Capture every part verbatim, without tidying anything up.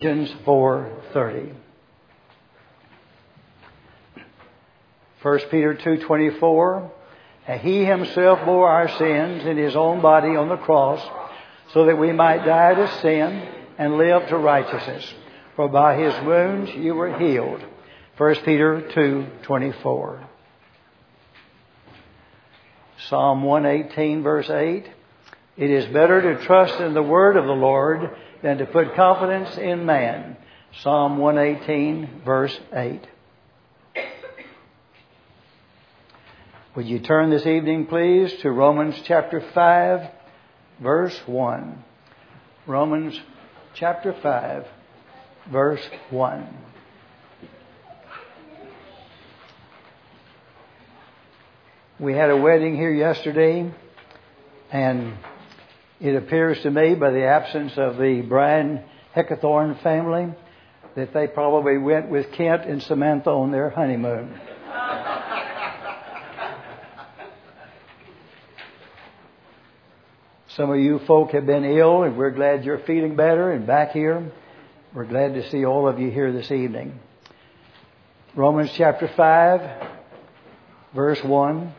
Ephesians four thirty. First Peter two twenty-four. And he himself bore our sins in his own body on the cross, so that we might die to sin and live to righteousness. For by his wounds you were healed. First Peter two twenty-four. Psalm one eighteen verse eight. It is better to trust in the word of the Lord than to put confidence in man. Psalm one eighteen verse eight. Would you turn this evening, please, to Romans chapter five, verse one. Romans chapter five, verse one. We had a wedding here yesterday, and it appears to me, by the absence of the Brian Heckathorn family, that they probably went with Kent and Samantha on their honeymoon. Some of you folk have been ill, and we're glad you're feeling better and back here. We're glad to see all of you here this evening. Romans chapter five, verse one.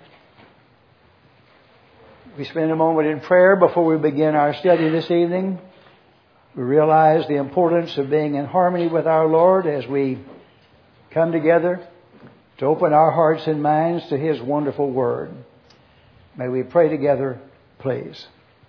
We spend a moment in prayer before we begin our study this evening. We realize the importance of being in harmony with our Lord as we come together to open our hearts and minds to His wonderful Word. May we pray together, please.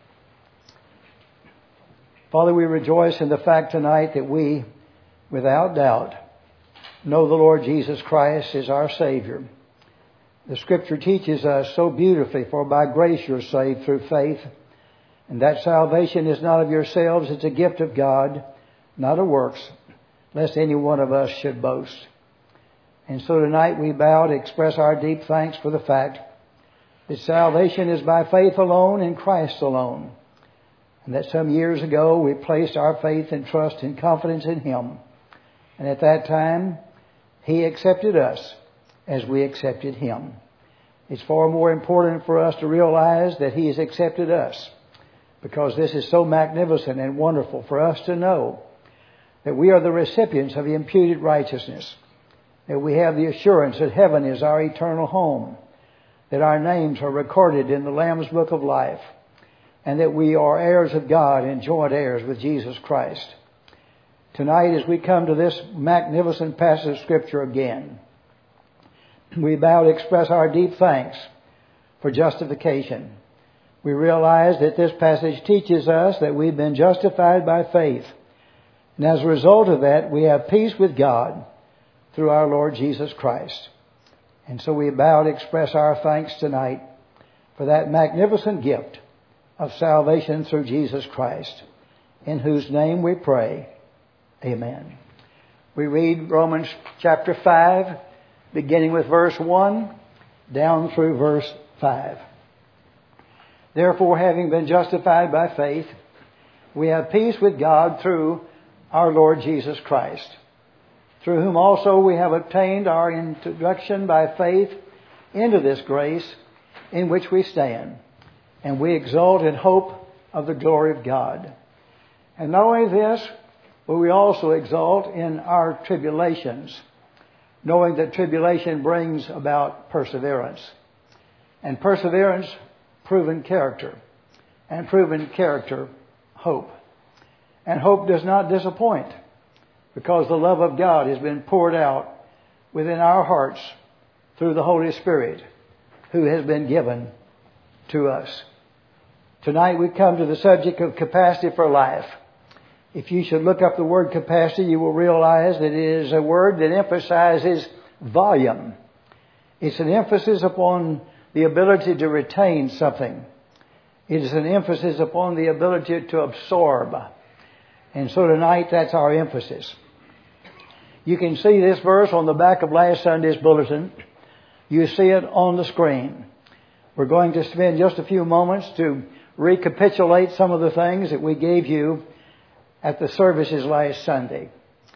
Father, we rejoice in the fact tonight that we, without doubt, know the Lord Jesus Christ is our Savior. The Scripture teaches us so beautifully, for by grace you're saved through faith, and that salvation is not of yourselves, it's a gift of God, not of works, lest any one of us should boast. And so tonight we bow to express our deep thanks for the fact that salvation is by faith alone in Christ alone. And that some years ago we placed our faith and trust and confidence in Him. And at that time, He accepted us as we accepted Him. It's far more important for us to realize that He has accepted us, because this is so magnificent and wonderful for us to know that we are the recipients of imputed righteousness, that we have the assurance that heaven is our eternal home, that our names are recorded in the Lamb's Book of Life, and that we are heirs of God and joint heirs with Jesus Christ. Tonight, as we come to this magnificent passage of Scripture again, we bow to express our deep thanks for justification. We realize that this passage teaches us that we've been justified by faith. And as a result of that, we have peace with God through our Lord Jesus Christ. And so we bow to express our thanks tonight for that magnificent gift of salvation through Jesus Christ, in whose name we pray. Amen. We read Romans chapter five, beginning with verse one, down through verse five. Therefore, having been justified by faith, we have peace with God through our Lord Jesus Christ, through whom also we have obtained our introduction by faith into this grace in which we stand. And we exult in hope of the glory of God. And not only this, but we also exult in our tribulations, knowing that tribulation brings about perseverance. And perseverance, proven character. And proven character, hope. And hope does not disappoint, because the love of God has been poured out within our hearts through the Holy Spirit, who has been given to us. Tonight we come to the subject of capacity for life. If you should look up the word capacity, you will realize that it is a word that emphasizes volume. It's an emphasis upon the ability to retain something. It is an emphasis upon the ability to absorb. And so tonight that's our emphasis. You can see this verse on the back of last Sunday's bulletin. You see it on the screen. We're going to spend just a few moments to recapitulate some of the things that we gave you at the services last Sunday.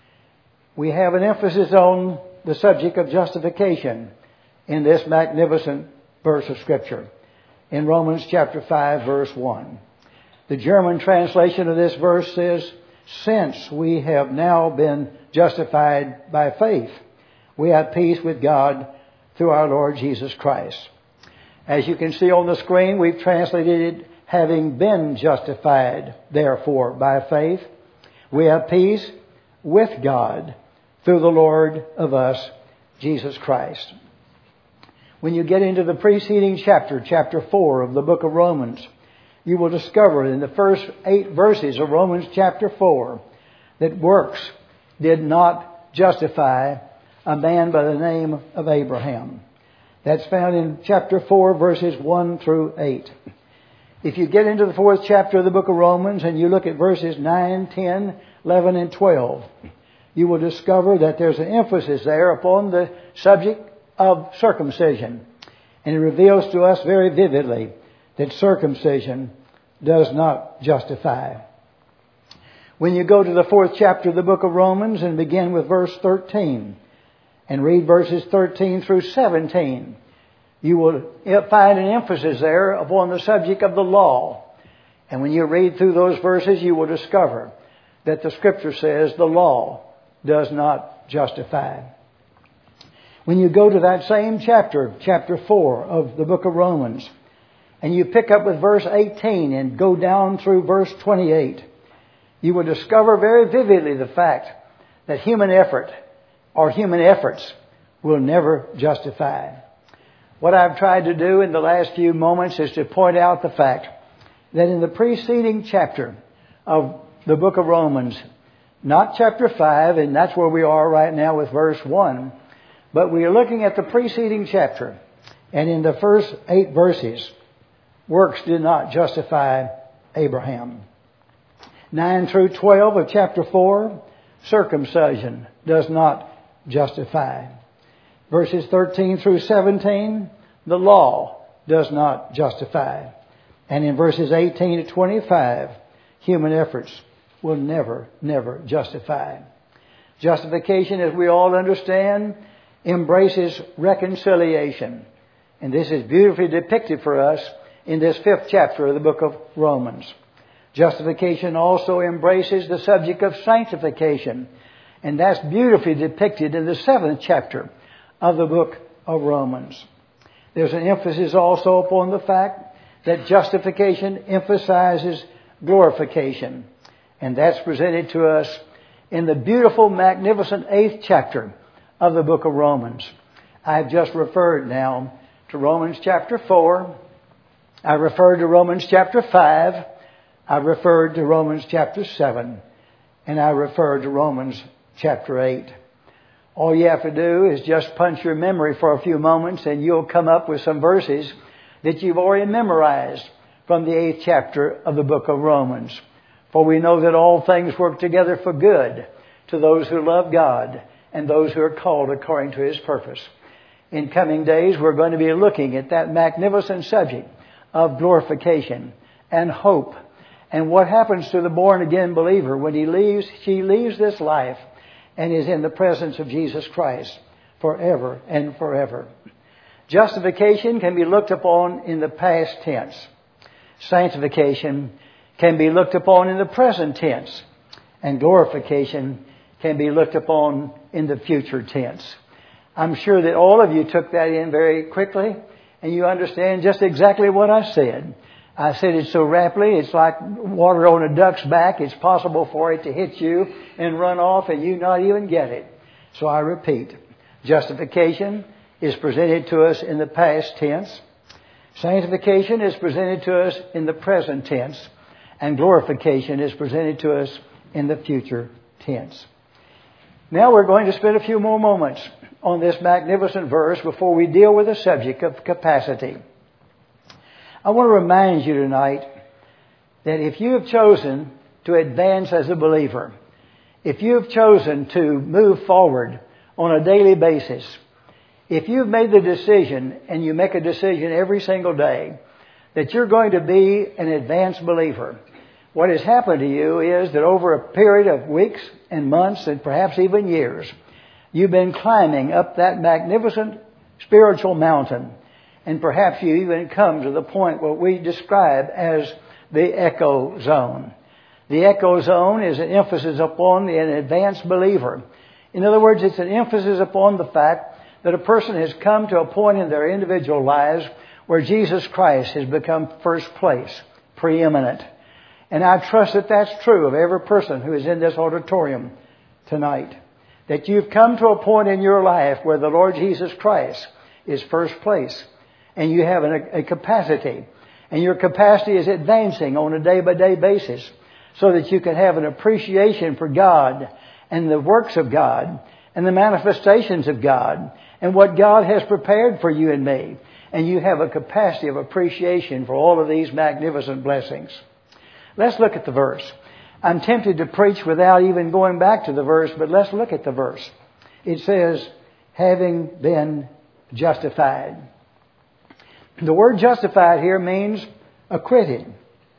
We have an emphasis on the subject of justification in this magnificent verse of Scripture, in Romans chapter five, verse one. The German translation of this verse says, since we have now been justified by faith, we have peace with God through our Lord Jesus Christ. As you can see on the screen, we've translated it, having been justified, therefore, by faith, we have peace with God through the Lord of us, Jesus Christ. When you get into the preceding chapter, chapter four of the book of Romans, you will discover in the first eight verses of Romans chapter four that works did not justify a man by the name of Abraham. That's found in chapter four, verses one through eight. If you get into the fourth chapter of the book of Romans and you look at verses nine, ten, eleven, and twelve, you will discover that there's an emphasis there upon the subject of circumcision. And it reveals to us very vividly that circumcision does not justify. When you go to the fourth chapter of the book of Romans and begin with verse thirteen and read verses thirteen through seventeen, you will find an emphasis there upon the subject of the law. And when you read through those verses, you will discover that the Scripture says the law does not justify. When you go to that same chapter, chapter four of the book of Romans, and you pick up with verse eighteen and go down through verse twenty-eight, you will discover very vividly the fact that human effort or human efforts will never justify. What I've tried to do in the last few moments is to point out the fact that in the preceding chapter of the book of Romans, not chapter five, and that's where we are right now with verse one, but we are looking at the preceding chapter, and in the first eight verses, works did not justify Abraham. nine through twelve of chapter four, circumcision does not justify. Verses thirteen through seventeen, the law does not justify. And in verses eighteen to twenty-five, human efforts will never, never justify. Justification, as we all understand, embraces reconciliation. And this is beautifully depicted for us in this fifth chapter of the book of Romans. Justification also embraces the subject of sanctification. And that's beautifully depicted in the seventh chapter of the book of Romans. There's an emphasis also upon the fact that justification emphasizes glorification. And that's presented to us in the beautiful, magnificent eighth chapter of the book of Romans. I've just referred now to Romans chapter four. I referred to Romans chapter five. I referred to Romans chapter seven. And I referred to Romans chapter eight. All you have to do is just punch your memory for a few moments and you'll come up with some verses that you've already memorized from the eighth chapter of the book of Romans. For we know that all things work together for good to those who love God and those who are called according to His purpose. In coming days, we're going to be looking at that magnificent subject of glorification and hope and what happens to the born-again believer when he leaves, she leaves this life and is in the presence of Jesus Christ forever and forever. Justification can be looked upon in the past tense. Sanctification can be looked upon in the present tense. And glorification can be looked upon in the future tense. I'm sure that all of you took that in very quickly and you understand just exactly what I said. I said it so rapidly, it's like water on a duck's back. It's possible for it to hit you and run off and you not even get it. So I repeat, justification is presented to us in the past tense. Sanctification is presented to us in the present tense. And glorification is presented to us in the future tense. Now we're going to spend a few more moments on this magnificent verse before we deal with the subject of capacity. I want to remind you tonight that if you have chosen to advance as a believer, if you have chosen to move forward on a daily basis, if you've made the decision, and you make a decision every single day, that you're going to be an advanced believer, what has happened to you is that over a period of weeks and months and perhaps even years, you've been climbing up that magnificent spiritual mountain. And perhaps you even come to the point what we describe as the echo zone. The echozone is an emphasis upon an advanced believer. In other words, it's an emphasis upon the fact that a person has come to a point in their individual lives where Jesus Christ has become first place, preeminent. And I trust that that's true of every person who is in this auditorium tonight. That you've come to a point in your life where the Lord Jesus Christ is first place. And you have an, a capacity. And your capacity is advancing on a day-by-day basis so that you can have an appreciation for God and the works of God and the manifestations of God and what God has prepared for you and me. And you have a capacity of appreciation for all of these magnificent blessings. Let's look at the verse. I'm tempted to preach without even going back to the verse, but let's look at the verse. It says, having been justified. The word justified here means acquitted.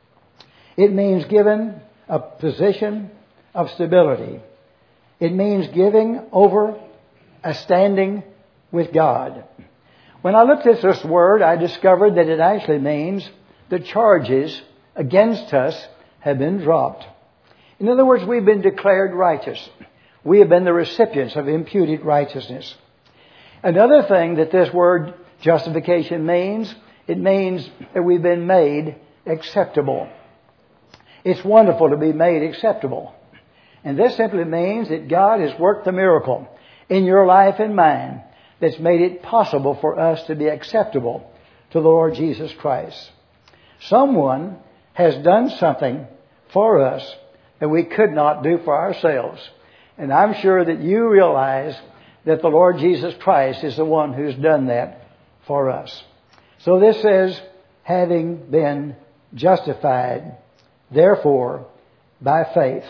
It means given a position of stability. It means giving over a standing with God. When I looked at this word, I discovered that it actually means the charges against us have been dropped. In other words, we've been declared righteous. We have been the recipients of imputed righteousness. Another thing that this word justification means, it means that we've been made acceptable. It's wonderful to be made acceptable. And this simply means that God has worked the miracle in your life and mine that's made it possible for us to be acceptable to the Lord Jesus Christ. Someone has done something for us that we could not do for ourselves. And I'm sure that you realize that the Lord Jesus Christ is the one who's done that for us. So this says, having been justified, therefore, by faith.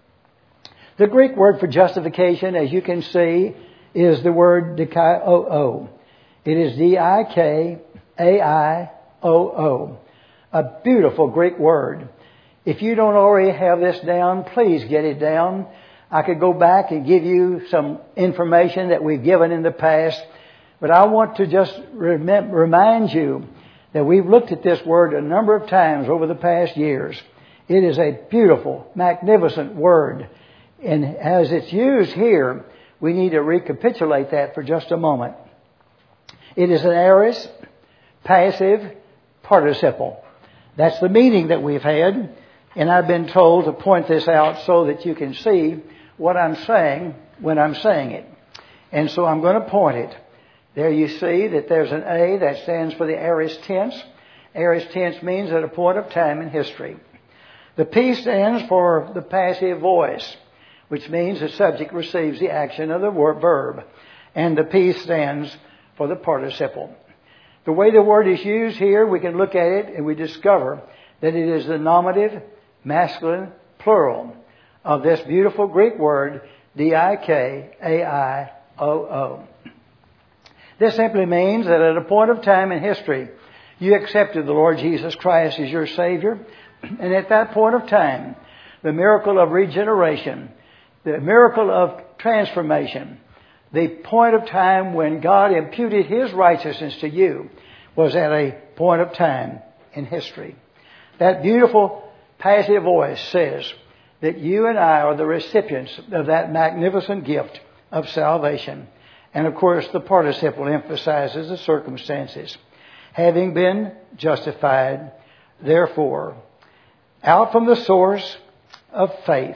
The Greek word for justification, as you can see, is the word dikaiō. It is D I K A I O O. A beautiful Greek word. If you don't already have this down, please get it down. I could go back and give you some information that we've given in the past, but I want to just rem- remind you that we've looked at this word a number of times over the past years. It is a beautiful, magnificent word. And as it's used here, we need to recapitulate that for just a moment. It is an aorist, passive participle. That's the meaning that we've had. And I've been told to point this out so that you can see what I'm saying when I'm saying it. And so I'm going to point it. There you see that there's an A that stands for the aorist tense. Aorist tense means at a point of time in history. The P stands for the passive voice, which means the subject receives the action of the verb. And the P stands for the participle. The way the word is used here, we can look at it and we discover that it is the nominative, masculine, plural of this beautiful Greek word, D I K A I O O. This simply means that at a point of time in history, you accepted the Lord Jesus Christ as your Savior. And at that point of time, the miracle of regeneration, the miracle of transformation, the point of time when God imputed His righteousness to you was at a point of time in history. That beautiful passive voice says that you and I are the recipients of that magnificent gift of salvation. And of course, the participle emphasizes the circumstances. Having been justified, therefore, out from the source of faith.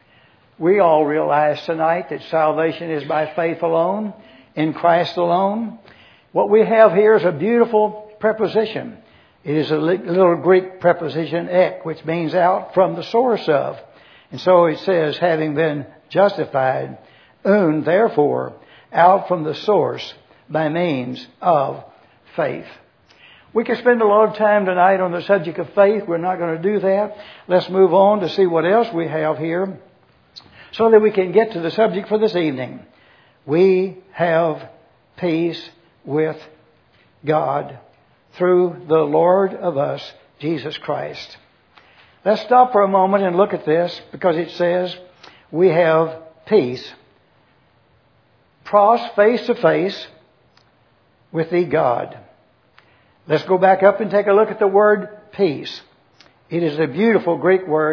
We all realize tonight that salvation is by faith alone, in Christ alone. What we have here is a beautiful preposition. It is a little Greek preposition, ek, which means out from the source of. And so it says, having been justified, un, therefore, out from the source by means of faith. We could spend a lot of time tonight on the subject of faith. We're not going to do that. Let's move on to see what else we have here so that we can get to the subject for this evening. We have peace with God through the Lord of us, Jesus Christ. Let's stop for a moment and look at this because it says we have peace. Pros, face to face with thee, God. Let's go back up and take a look at the word peace. It is a beautiful Greek word,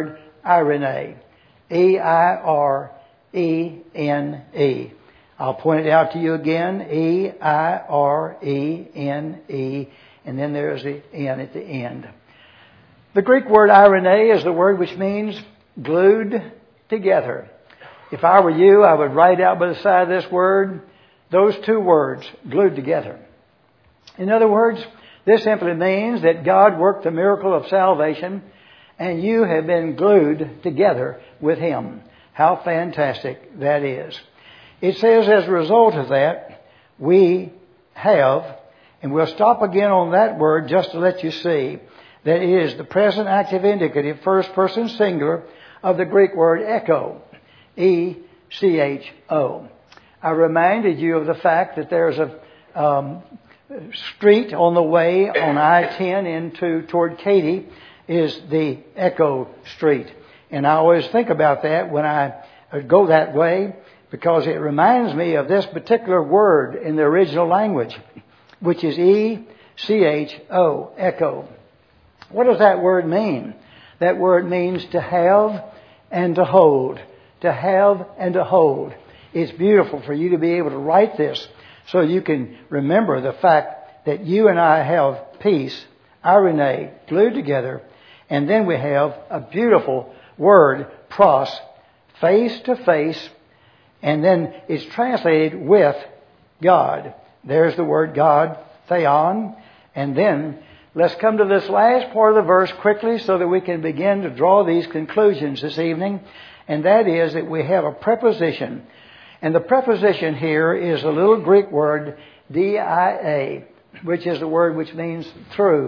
Eirene. E I R E N E. I'll point it out to you again. E I R E N E. And then there's the N at the end. The Greek word Eirene is the word which means glued together. If I were you, I would write out by the side of this word those two words, glued together. In other words, this simply means that God worked the miracle of salvation and you have been glued together with Him. How fantastic that is. It says as a result of that, we have, and we'll stop again on that word just to let you see that it is the present active indicative first person singular of the Greek word echo. E C H O. I reminded you of the fact that there's a um, street on the way on I ten into toward Katy is the Echo Street. And I always think about that when I go that way because it reminds me of this particular word in the original language, which is E C H O, echo. What does that word mean? That word means to have and to hold. To have and to hold. It's beautiful for you to be able to write this so you can remember the fact that you and I have peace, Eirene, glued together, and then we have a beautiful word, pros, face to face, and then it's translated with God. There's the word God, theon, and then let's come to this last part of the verse quickly so that we can begin to draw these conclusions this evening. And that is that we have a preposition. And the preposition here is a little Greek word, D I A, which is the word which means through.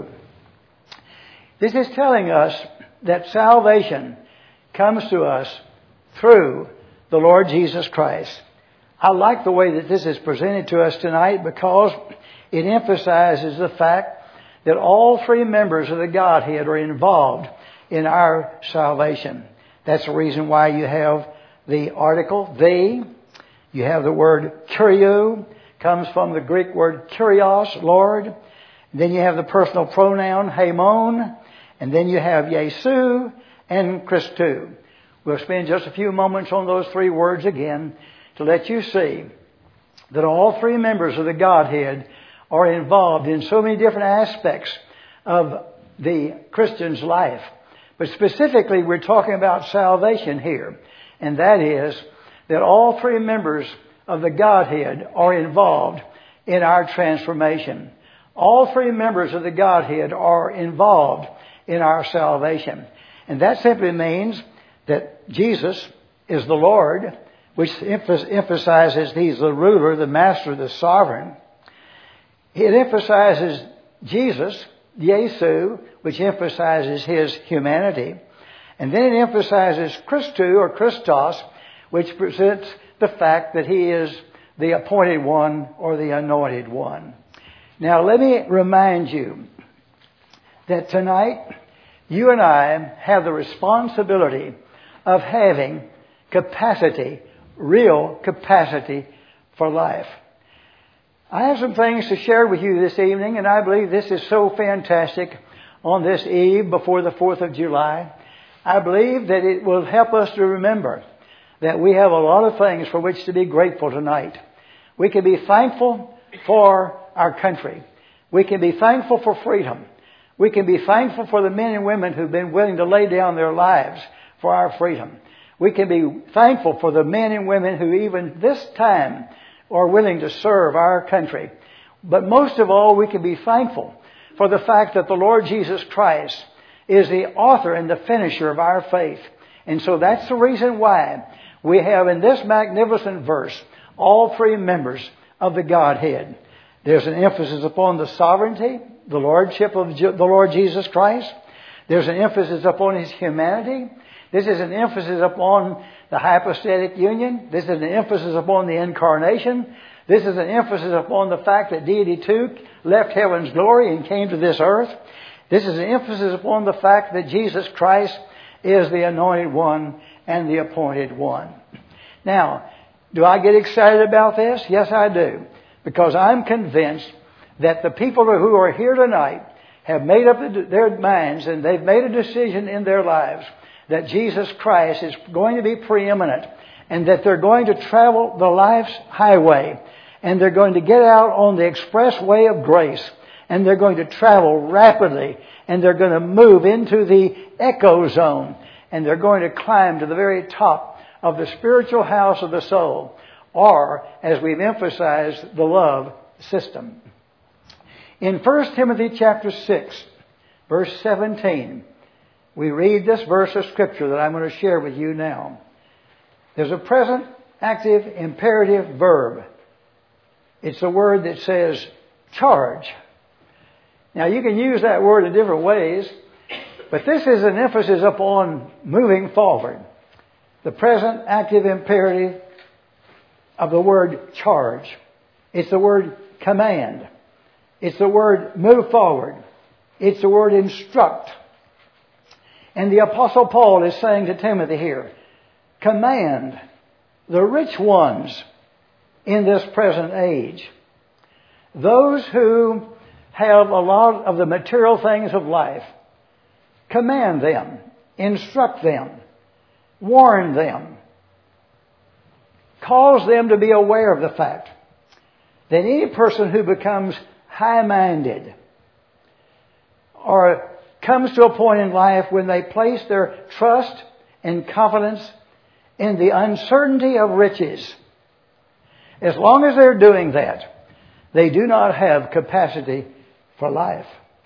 This is telling us that salvation comes to us through the Lord Jesus Christ. I like the way that this is presented to us tonight because it emphasizes the fact that all three members of the Godhead are involved in our salvation. That's the reason why you have the article, the. You have the word Kyrio, comes from the Greek word Kyrios, Lord. Then you have the personal pronoun, Haimon. And then you have Yesu and Christou. We'll spend just a few moments on those three words again to let you see that all three members of the Godhead are involved in so many different aspects of the Christian's life. But specifically, we're talking about salvation here. And that is that all three members of the Godhead are involved in our transformation. All three members of the Godhead are involved in our salvation. And that simply means that Jesus is the Lord, which emphasizes He's the ruler, the master, the sovereign. It emphasizes Jesus, Yesu, which emphasizes His humanity. And then it emphasizes Christou or Christos, which presents the fact that He is the appointed one or the anointed one. Now let me remind you that tonight you and I have the responsibility of having capacity, real capacity for life. I have some things to share with you this evening, and I believe this is so fantastic on this eve before the fourth of July. I believe that it will help us to remember that we have a lot of things for which to be grateful tonight. We can be thankful for our country. We can be thankful for freedom. We can be thankful for the men and women who've been willing to lay down their lives for our freedom. We can be thankful for the men and women who even this time are willing to serve our country. But most of all, we can be thankful for the fact that the Lord Jesus Christ is the author and the finisher of our faith. And so that's the reason why we have in this magnificent verse all three members of the Godhead. There's an emphasis upon the sovereignty, the lordship of the Lord Jesus Christ. There's an emphasis upon His humanity. This is an emphasis upon the hypostatic union. This is an emphasis upon the incarnation. This is an emphasis upon the fact that Deity too left heaven's glory and came to this earth. This is an emphasis upon the fact that Jesus Christ is the anointed one and the appointed one. Now, do I get excited about this? Yes, I do. Because I'm convinced that the people who are here tonight have made up their minds and they've made a decision in their lives that Jesus Christ is going to be preeminent and that they're going to travel the life's highway and they're going to get out on the expressway of grace and they're going to travel rapidly and they're going to move into the echo zone and they're going to climb to the very top of the spiritual house of the soul, or, as we've emphasized, the love system. In First Timothy chapter six, verse seventeen, we read this verse of Scripture that I'm going to share with you now. There's a present active imperative verb. It's a word that says charge. Now you can use that word in different ways, but this is an emphasis upon moving forward. The present active imperative of the word charge. It's the word command. It's the word move forward. It's the word instruct. And the Apostle Paul is saying to Timothy here, command the rich ones in this present age, those who have a lot of the material things of life, command them, instruct them, warn them, cause them to be aware of the fact that any person who becomes high-minded or comes to a point in life when they place their trust and confidence in the uncertainty of riches, as long as they're doing that, they do not have capacity for life.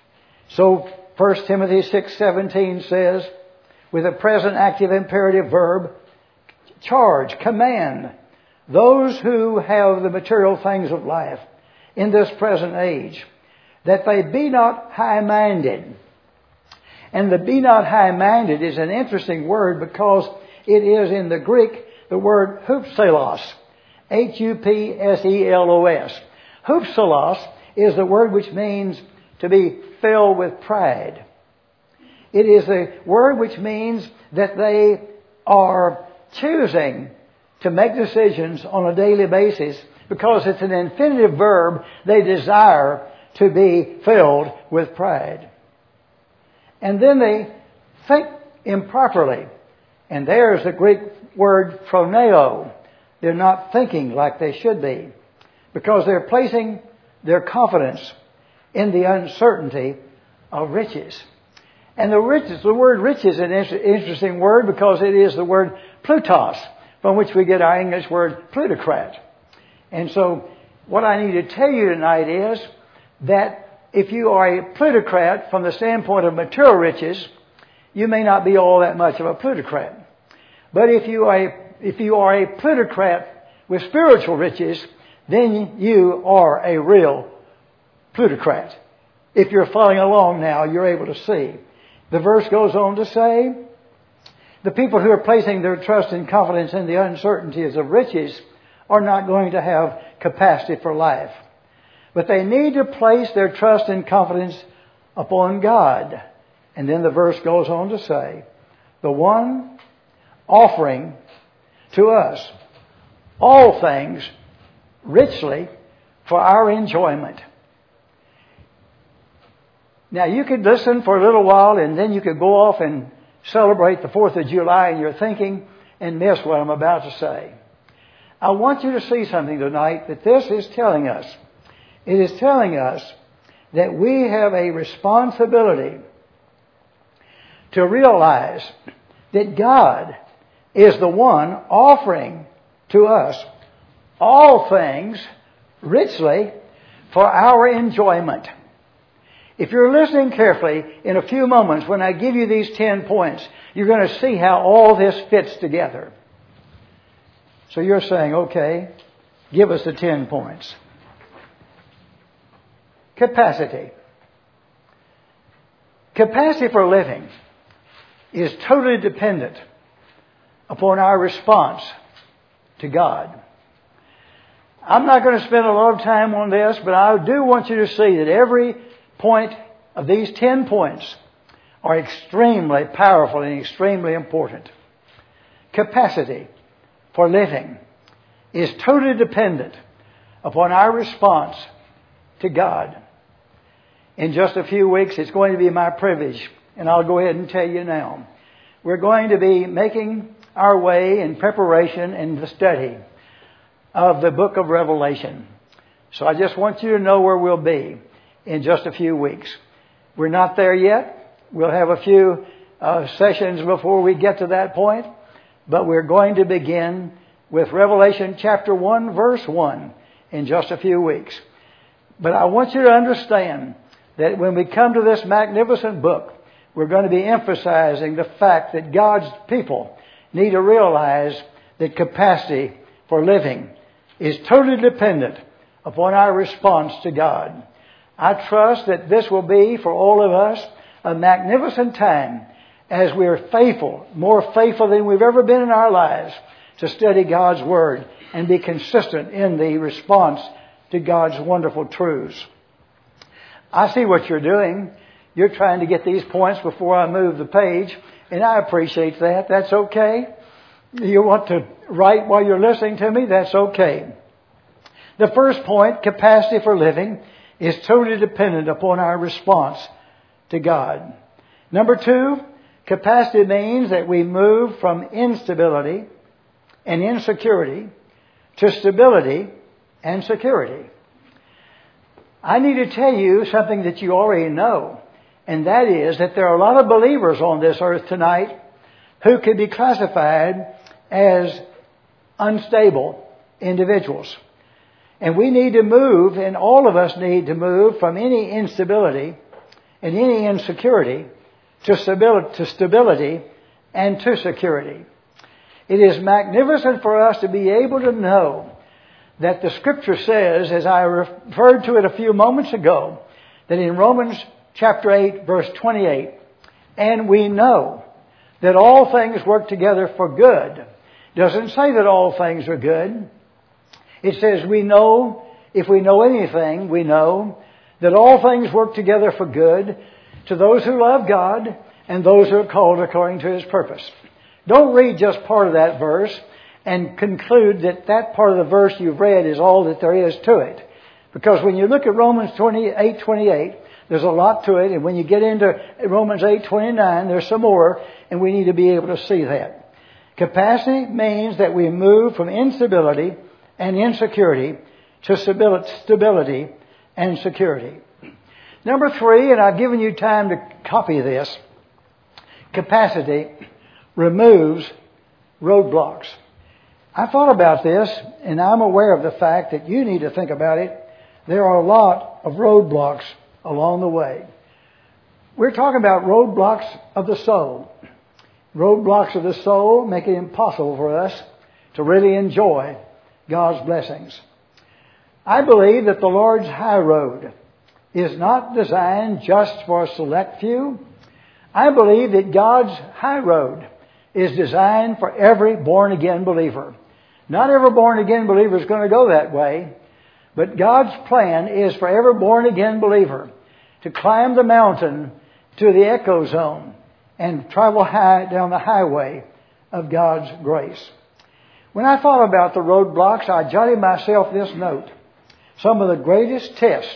So First Timothy six seventeen says, with a present active imperative verb, charge, command those who have the material things of life in this present age, that they be not high-minded. And the be not high-minded is an interesting word because it is in the Greek the word hupselos. H U P S E L O S. Hupselos is the word which means to be filled with pride. It is a word which means that they are choosing to make decisions on a daily basis because it's an infinitive verb. They desire to be filled with pride. And then they think improperly. And there's the Greek word phroneo. They're not thinking like they should be because they're placing their confidence in the uncertainty of riches. And the riches, the word riches is an interesting word because it is the word plutos, from which we get our English word plutocrat. And so what I need to tell you tonight is that if you are a plutocrat from the standpoint of material riches, you may not be all that much of a plutocrat. But if you are a, if you are a plutocrat with spiritual riches, then you are a real plutocrat. If you're following along now, you're able to see. The verse goes on to say, the people who are placing their trust and confidence in the uncertainties of riches are not going to have capacity for life. But they need to place their trust and confidence upon God. And then the verse goes on to say, the one offering to us all things richly for our enjoyment. Now you could listen for a little while and then you could go off and celebrate the fourth of July in your thinking and miss what I'm about to say. I want you to see something tonight that this is telling us. It is telling us that we have a responsibility to realize that God is the one offering to us all things richly for our enjoyment. If you're listening carefully, in a few moments when I give you these ten points, you're going to see how all this fits together. So you're saying, okay, give us the ten points. Capacity. Capacity for living is totally dependent upon our response to God. I'm not going to spend a lot of time on this, but I do want you to see that every point of these ten points are extremely powerful and extremely important. Capacity for living is totally dependent upon our response to God. In just a few weeks, it's going to be my privilege, and I'll go ahead and tell you now. we're going to be making our way in preparation and the study of the book of Revelation. So I just want you to know where we'll be in just a few weeks. We're not there yet. We'll have a few uh, sessions before we get to that point. But we're going to begin with Revelation chapter one, verse one in just a few weeks. But I want you to understand that when we come to this magnificent book, we're going to be emphasizing the fact that God's people need to realize that capacity for living is totally dependent upon our response to God. I trust that this will be, for all of us, a magnificent time as we are faithful, more faithful than we've ever been in our lives, to study God's Word and be consistent in the response to God's wonderful truths. I see what you're doing. You're trying to get these points before I move the page, and I appreciate that. That's okay. You want to write while you're listening to me? That's okay. The first point, capacity for living, is totally dependent upon our response to God. Number two, capacity means that we move from instability and insecurity to stability and security. I need to tell you something that you already know, and that is that there are a lot of believers on this earth tonight who could be classified as unstable individuals. And we need to move, and all of us need to move from any instability and any insecurity to stability, to stability and to security. It is magnificent for us to be able to know that the Scripture says, as I referred to it a few moments ago, that in Romans chapter eight, verse twenty-eight, and we know that all things work together for good. It doesn't say that all things are good. It says we know, if we know anything, we know that all things work together for good to those who love God and those who are called according to His purpose. Don't read just part of that verse and conclude that that part of the verse you've read is all that there is to it. Because when you look at Romans eight twenty-eight, there's a lot to it. And when you get into Romans eight twenty-nine, there's some more. And we need to be able to see that. Capacity means that we move from instability and insecurity to stability and security. Number three, and I've given you time to copy this, capacity removes roadblocks. I thought about this, and I'm aware of the fact that you need to think about it. There are a lot of roadblocks along the way. We're talking about roadblocks of the soul. Roadblocks of the soul make it impossible for us to really enjoy God's blessings. I believe that the Lord's high road is not designed just for a select few. I believe that God's high road is designed for every born-again believer. Not every born-again believer is going to go that way, but God's plan is for every born-again believer to climb the mountain to the echo zone and travel high down the highway of God's grace. When I thought about the roadblocks, I jotted myself this note. Some of the greatest tests,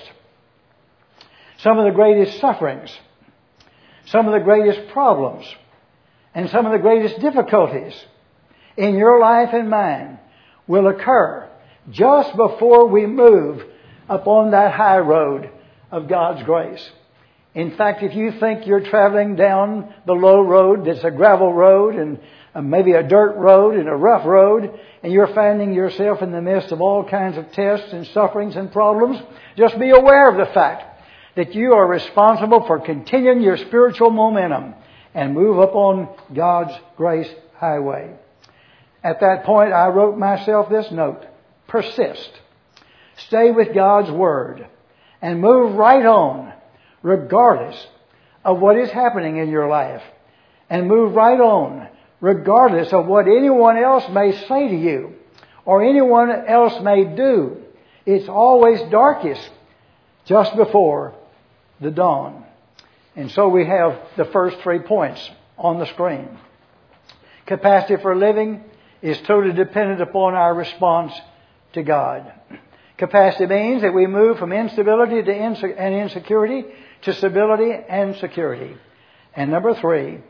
some of the greatest sufferings, some of the greatest problems, and some of the greatest difficulties in your life and mine will occur just before we move upon that high road of God's grace. In fact, if you think you're traveling down the low road that's a gravel road and maybe a dirt road and a rough road, and you're finding yourself in the midst of all kinds of tests and sufferings and problems, just be aware of the fact that you are responsible for continuing your spiritual momentum and move upon God's grace highway. At that point, I wrote myself this note: persist. Stay with God's Word and move right on, regardless of what is happening in your life. And move right on, regardless of what anyone else may say to you or anyone else may do. It's always darkest just before the dawn. And so we have the first three points on the screen. Capacity for living is totally dependent upon our response to God. Capacity means that we move from instability to inse- and insecurity to stability and security. And number three,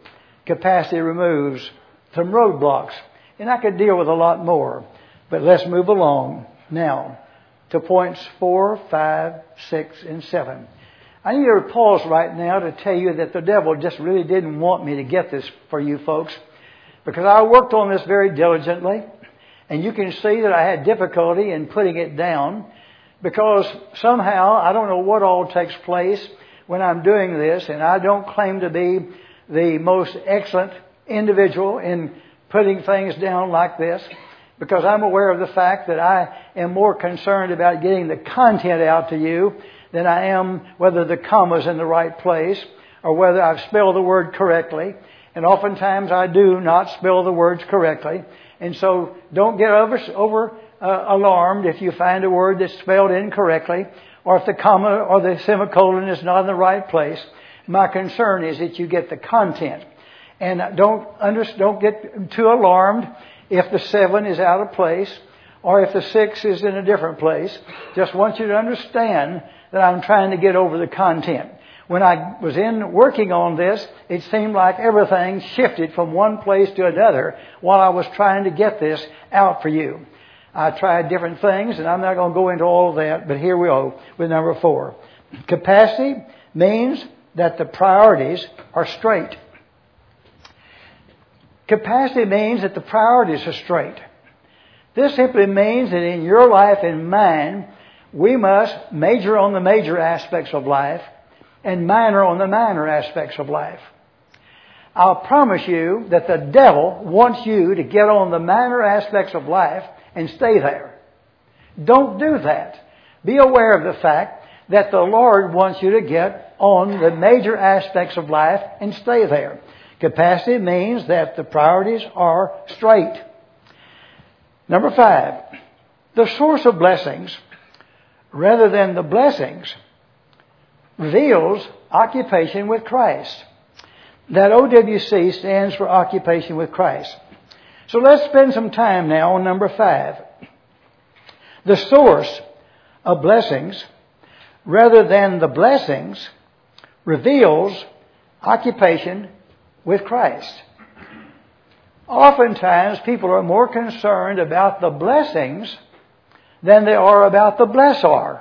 Capacity removes some roadblocks. And I could deal with a lot more. But let's move along now to points four, five, six, and seven. I need to pause right now to tell you that the devil just really didn't want me to get this for you folks, because I worked on this very diligently, and you can see that I had difficulty in putting it down, because somehow I don't know what all takes place when I'm doing this, and I don't claim to be the most excellent individual in putting things down like this, because I'm aware of the fact that I am more concerned about getting the content out to you than I am whether the comma's in the right place or whether I've spelled the word correctly. And oftentimes I do not spell the words correctly. And so don't get over, over uh, alarmed if you find a word that's spelled incorrectly, or if the comma or the semicolon is not in the right place. My concern is that you get the content. And don't under, don't get too alarmed if the seven is out of place or if the six is in a different place. Just want you to understand that I'm trying to get over the content. When I was in working on this, it seemed like everything shifted from one place to another while I was trying to get this out for you. I tried different things, and I'm not going to go into all of that, but here we go with number four. Capacity means that the priorities are straight. Capacity means that the priorities are straight. This simply means that in your life and mine, we must major on the major aspects of life and minor on the minor aspects of life. I'll promise you that the devil wants you to get on the minor aspects of life and stay there. Don't do that. Be aware of the fact that the Lord wants you to get on the major aspects of life and stay there. Capacity means that the priorities are straight. Number five, the source of blessings, rather than the blessings, reveals occupation with Christ. That O W C stands for occupation with Christ. So let's spend some time now on number five. The source of blessings, rather than the blessings, reveals occupation with Christ. Oftentimes people are more concerned about the blessings than they are about the blessor.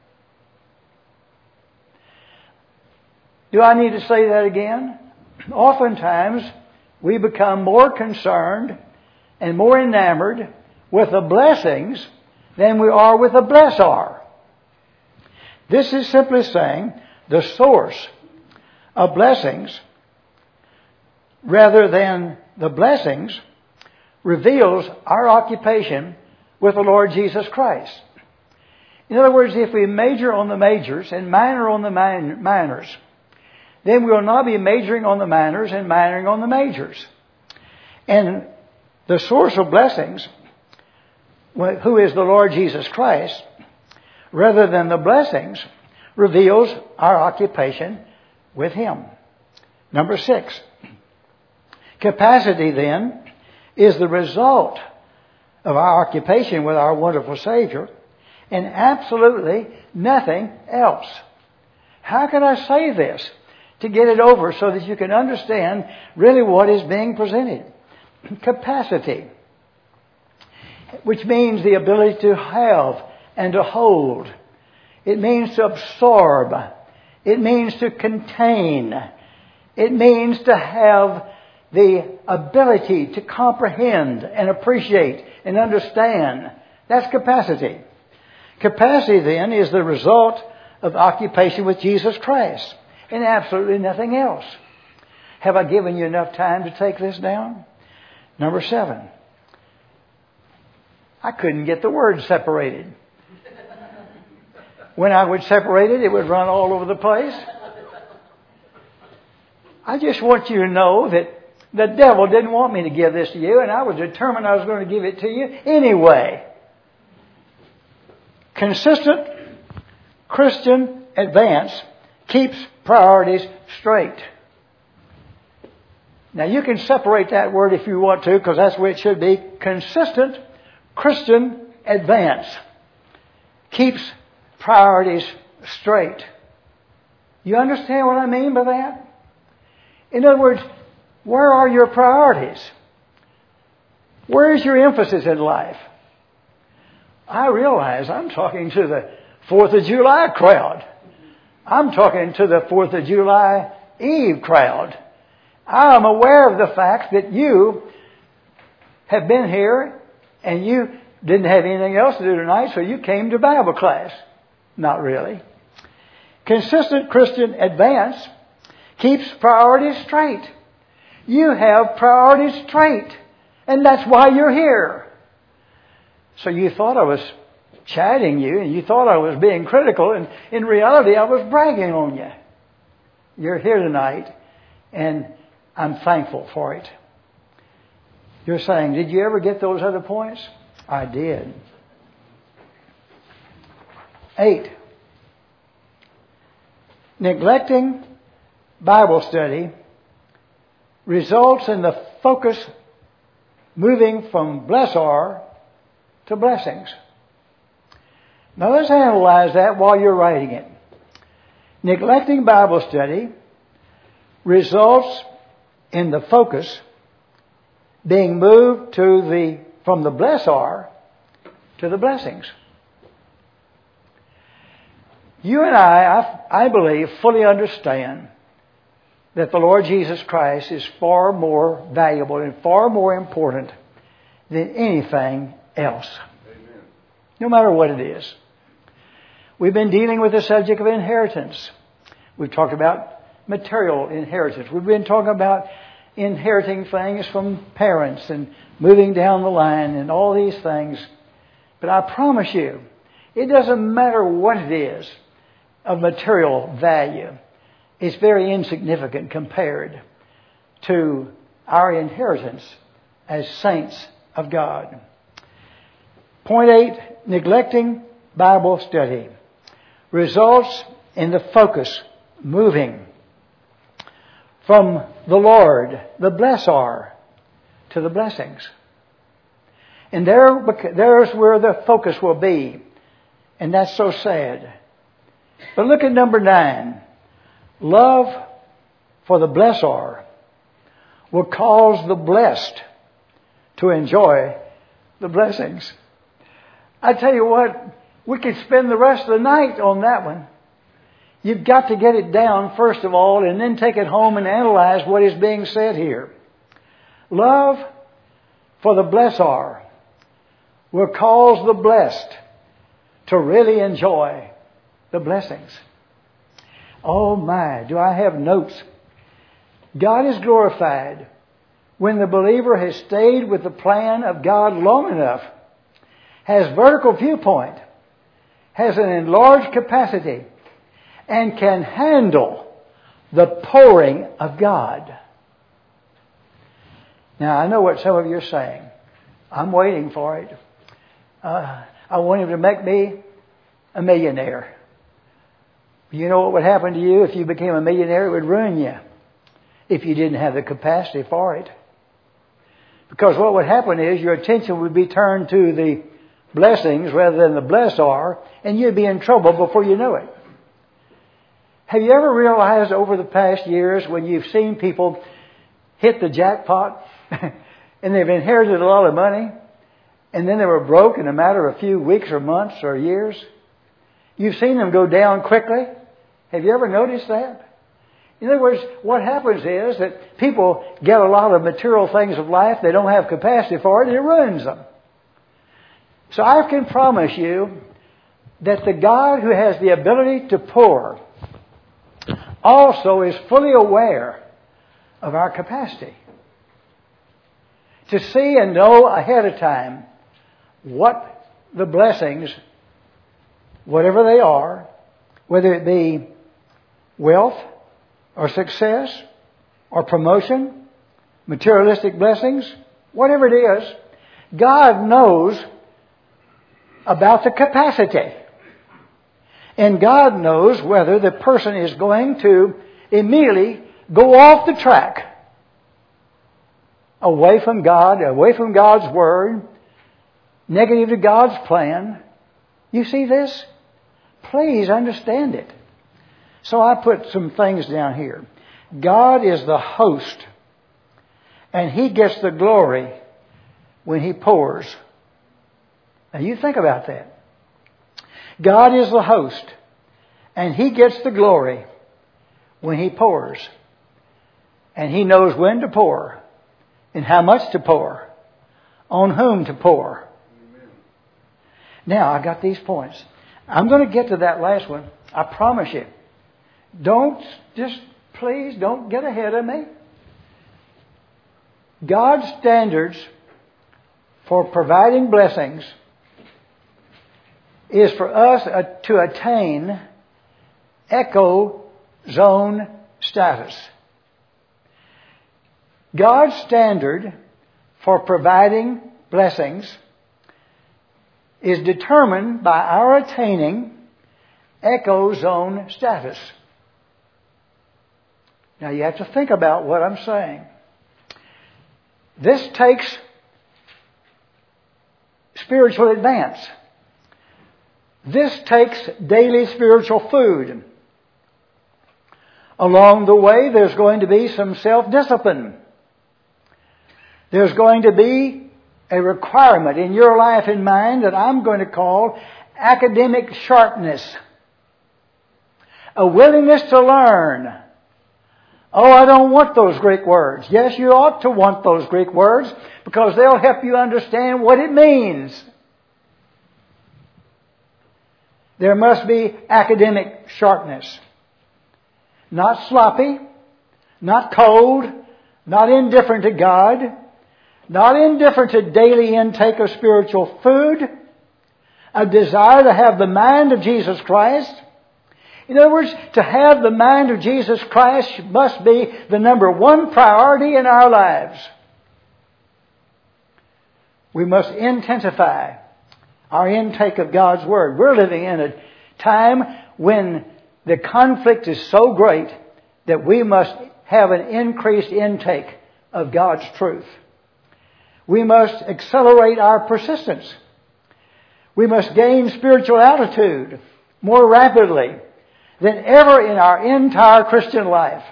Do I need to say that again? Oftentimes we become more concerned and more enamored with the blessings than we are with the blessor. This is simply saying the source of blessings, rather than the blessings, reveals our occupation with the Lord Jesus Christ. In other words, if we major on the majors and minor on the min- minors, then we will not be majoring on the minors and minoring on the majors. And the source of blessings, who is the Lord Jesus Christ, rather than the blessings, reveals our occupation with Him. Number six. Capacity, then, is the result of our occupation with our wonderful Savior, and absolutely nothing else. How can I say this to get it over so that you can understand really what is being presented? Capacity, which means the ability to have and to hold. It means to absorb. It means to contain. It means to have the ability to comprehend and appreciate and understand. That's capacity. Capacity, then, is the result of occupation with Jesus Christ and absolutely nothing else. Have I given you enough time to take this down? Number seven. I couldn't get the words separated. When I would separate it, it would run all over the place. I just want you to know that the devil didn't want me to give this to you, and I was determined I was going to give it to you anyway. Consistent Christian advance keeps priorities straight. Now you can separate that word if you want to, because that's where it should be. Consistent Christian advance keeps priorities straight. You understand what I mean by that? In other words, Where are your priorities? Where is your emphasis in life? I realize I'm talking to the fourth of July crowd. I'm talking to the fourth of July Eve crowd. I am aware of the fact that you have been here and you didn't have anything else to do tonight, so you came to Bible class. Not really. Consistent Christian advance keeps priorities straight. You have priorities straight, and that's why you're here. So you thought I was chiding you, and you thought I was being critical, and in reality I was bragging on you. You're here tonight, and I'm thankful for it. You're saying, did you ever get those other points? I did. Eight. Neglecting Bible study results in the focus moving from blessar to blessings. Now let's analyze that while you're writing it. Neglecting Bible study results in the focus being moved to the from the blessar to the blessings. You and I, I, I believe, fully understand that the Lord Jesus Christ is far more valuable and far more important than anything else. Amen. No matter what it is. We've been dealing with the subject of inheritance. We've talked about material inheritance. We've been talking about inheriting things from parents and moving down the line and all these things. But I promise you, it doesn't matter what it is of material value. It's very insignificant compared to our inheritance as saints of God. Point eight, neglecting Bible study results in the focus moving from the Lord, the blessar, to the blessings. And there, there's where the focus will be. And that's so sad. But look at number nine. Love for the blessar will cause the blessed to enjoy the blessings. I tell you what, we could spend the rest of the night on that one. You've got to get it down first of all and then take it home and analyze what is being said here. Love for the blessar will cause the blessed to really enjoy the blessings. Oh my, do I have notes? God is glorified when the believer has stayed with the plan of God long enough, has vertical viewpoint, has an enlarged capacity, and can handle the pouring of God. Now, I know what some of you are saying. I'm waiting for it. Uh, I want Him to make me a millionaire. You know what would happen to you if you became a millionaire? It would ruin you if you didn't have the capacity for it. Because what would happen is your attention would be turned to the blessings rather than the blessar, and you'd be in trouble before you knew it. Have you ever realized over the past years when you've seen people hit the jackpot and they've inherited a lot of money and then they were broke in a matter of a few weeks or months or years? You've seen them go down quickly. Have you ever noticed that? In other words, what happens is that people get a lot of material things of life, they don't have capacity for it, and it ruins them. So I can promise you that the God who has the ability to pour also is fully aware of our capacity to see and know ahead of time what the blessings, whatever they are, whether it be wealth or success or promotion, materialistic blessings, whatever it is, God knows about the capacity. And God knows whether the person is going to immediately go off the track, away from God, away from God's Word, negative to God's plan. You see this? Please understand it. So I put some things down here. God is the host and He gets the glory when He pours. Now you think about that. God is the host, and He gets the glory when He pours. And He knows when to pour and how much to pour, on whom to pour. Amen. Now, I got these points. I'm going to get to that last one. I promise you. Don't, just please don't get ahead of me. God's standards for providing blessings is for us uh, to attain echo zone status. God's standard for providing blessings is determined by our attaining echo zone status. Now you have to think about what I'm saying. This takes spiritual advance. This takes daily spiritual food. Along the way, there's going to be some self-discipline. There's going to be a requirement in your life and mine that I'm going to call academic sharpness. A willingness to learn. Oh, I don't want those Greek words. Yes, you ought to want those Greek words because they'll help you understand what it means. There must be academic sharpness. Not sloppy, not cold, not indifferent to God, not indifferent to daily intake of spiritual food, a desire to have the mind of Jesus Christ. In other words, to have the mind of Jesus Christ must be the number one priority in our lives. We must intensify our intake of God's Word. We're living in a time when the conflict is so great that we must have an increased intake of God's truth. We must accelerate our persistence. We must gain spiritual altitude more rapidly than ever in our entire Christian life.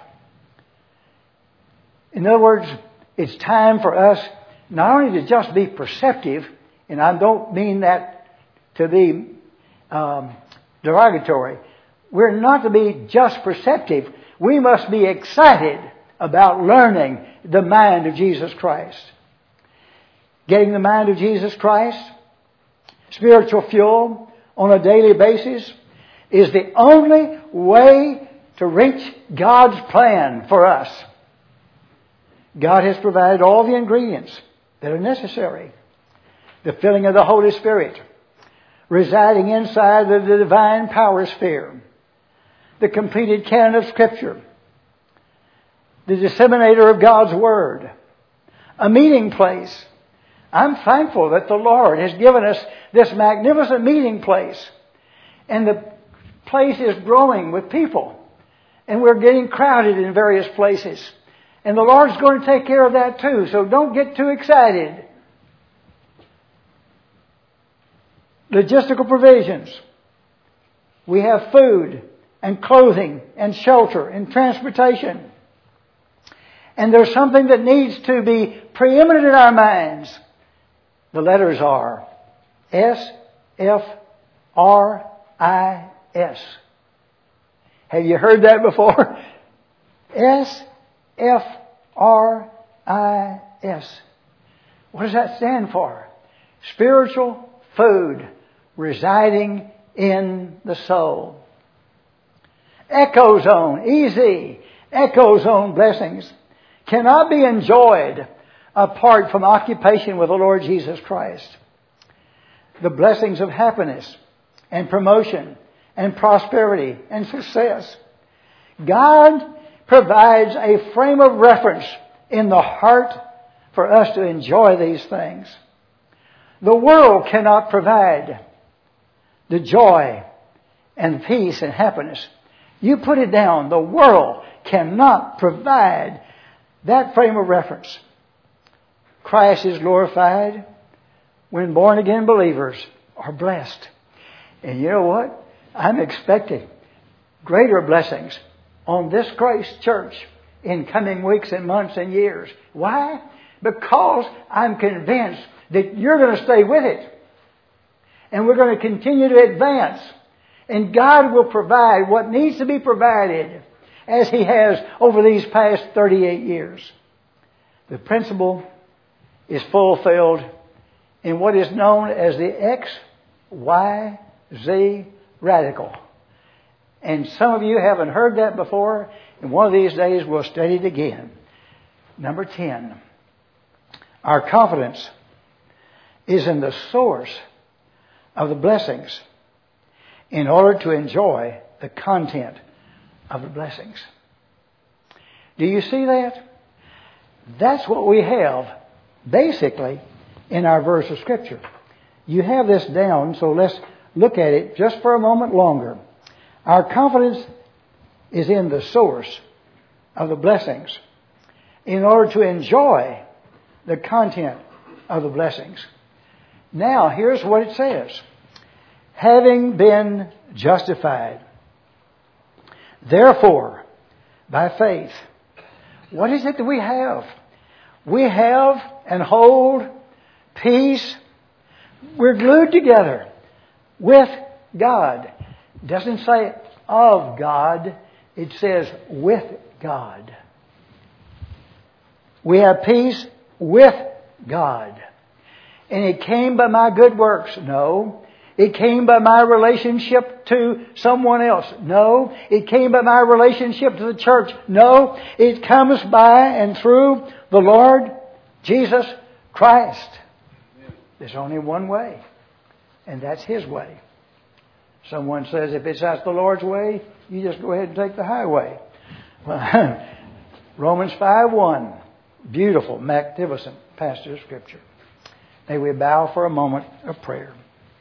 In other words, it's time for us not only to just be perceptive, and I don't mean that to be um, derogatory. We're not to be just perceptive. We must be excited about learning the mind of Jesus Christ. Getting the mind of Jesus Christ, spiritual fuel on a daily basis, is the only way to reach God's plan for us. God has provided all the ingredients that are necessary. The filling of the Holy Spirit, residing inside the, the divine power sphere, the completed canon of Scripture, the disseminator of God's Word, a meeting place. I'm thankful that the Lord has given us this magnificent meeting place. And the place is growing with people. And we're getting crowded in various places. And the Lord's going to take care of that too. So don't get too excited. Logistical provisions. We have food and clothing and shelter and transportation. And there's something that needs to be preeminent in our minds. The letters are S F R I S. Have you heard that before? S F R I S. What does that stand for? Spiritual food residing in the soul. Echo zone, easy. Echo zone blessings cannot be enjoyed apart from occupation with the Lord Jesus Christ. The blessings of happiness and promotion and prosperity and success. God provides a frame of reference in the heart for us to enjoy these things. The world cannot provide the joy and peace and happiness. You put it down. The world cannot provide that frame of reference. Christ is glorified when born-again believers are blessed. And you know what? I'm expecting greater blessings on this Grace Church in coming weeks and months and years. Why? Because I'm convinced that you're going to stay with it. And we're going to continue to advance. And God will provide what needs to be provided, as He has over these past thirty-eight years. The principle is fulfilled in what is known as the X Y Z radical. And some of you haven't heard that before, and one of these days we'll study it again. Number ten. Our confidence is in the source of the blessings in order to enjoy the content of the blessings. Do you see that? That's what we have basically in our verse of Scripture. You have this down, so let's look at it just for a moment longer. Our confidence is in the source of the blessings in order to enjoy the content of the blessings. Now, here's what it says. Having been justified, therefore, by faith. What is it that we have? We have and hold peace. We're glued together with God. It doesn't say of God. It says with God. We have peace with God. And it came by my good works? No. It came by my relationship to someone else? No. It came by my relationship to the church? No. It comes by and through the Lord Jesus Christ. There's only one way, and that's His way. Someone says, if it's that's the Lord's way, you just go ahead and take the highway. Well, Romans five one. Beautiful, magnificent passage of Scripture. May we bow for a moment of prayer.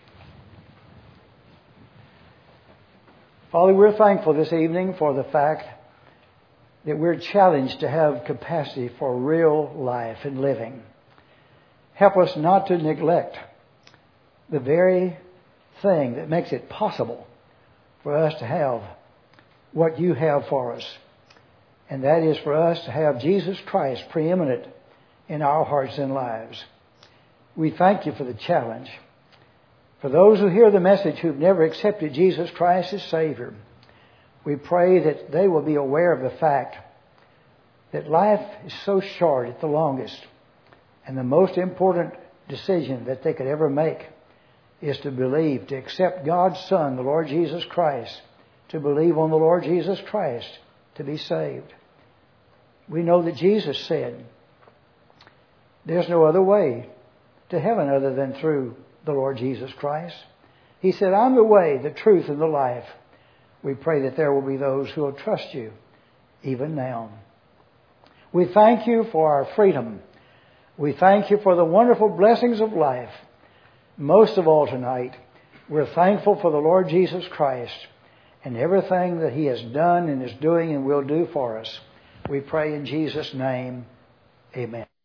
Father, we're thankful this evening for the fact that we're challenged to have capacity for real life and living. Help us not to neglect the very thing that makes it possible for us to have what you have for us. And that is for us to have Jesus Christ preeminent in our hearts and lives. We thank you for the challenge. For those who hear the message who've never accepted Jesus Christ as Savior, we pray that they will be aware of the fact that life is so short at the longest, and the most important decision that they could ever make is to believe, to accept God's Son, the Lord Jesus Christ, to believe on the Lord Jesus Christ, to be saved. We know that Jesus said, there's no other way to heaven other than through the Lord Jesus Christ. He said, I'm the way, the truth, and the life. We pray that there will be those who will trust you even now. We thank you for our freedom. We thank you for the wonderful blessings of life. Most of all tonight, we're thankful for the Lord Jesus Christ and everything that He has done and is doing and will do for us. We pray in Jesus' name, amen.